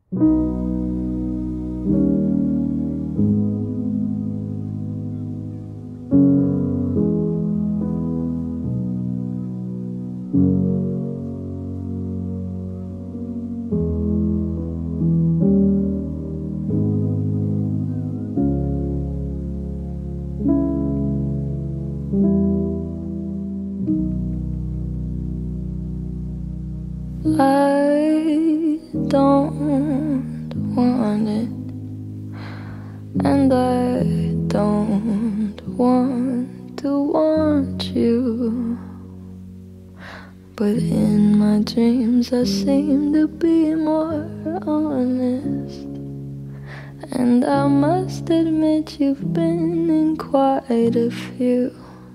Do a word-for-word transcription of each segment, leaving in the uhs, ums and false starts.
I don't want it, and I don't want to want you, but in my dreams I seem to be more honest, and I must admit you've been in quite a few.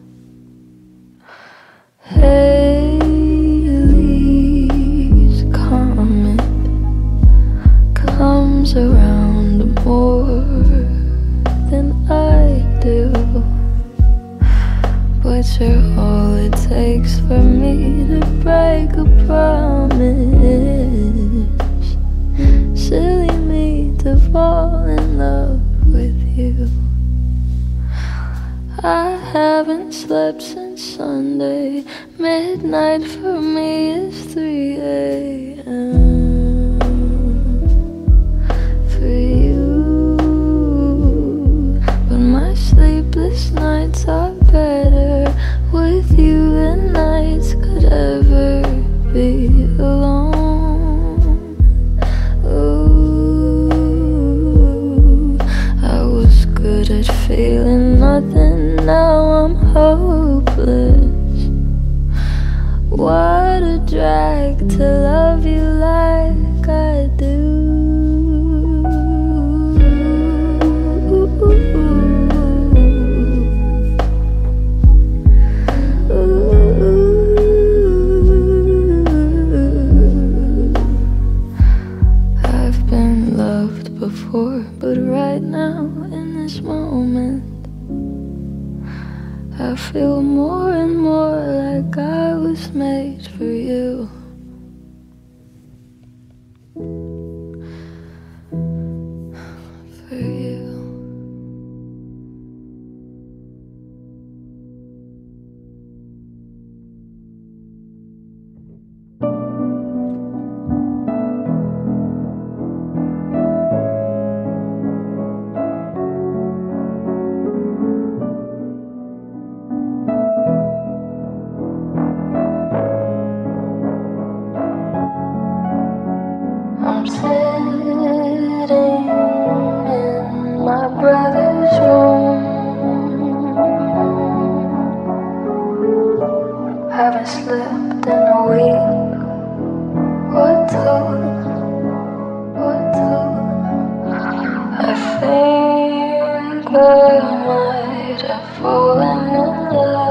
Haley's comet comes around more than I do, but you're all it takes for me to break a promise. Silly me to fall in love with you. I haven't slept since Sunday. Midnight for me is three a m for you, but my sleepless nights are better with you than nights could ever be alone. Ooh, I was good at feeling nothing, now I'm hopeless. What a drag to love you like I do. I've been loved before, but right now in this moment I feel more and more like I was made for you. For you. I'm sitting in my brother's room, haven't slept in a week or two, or two. I think I might have fallen in love.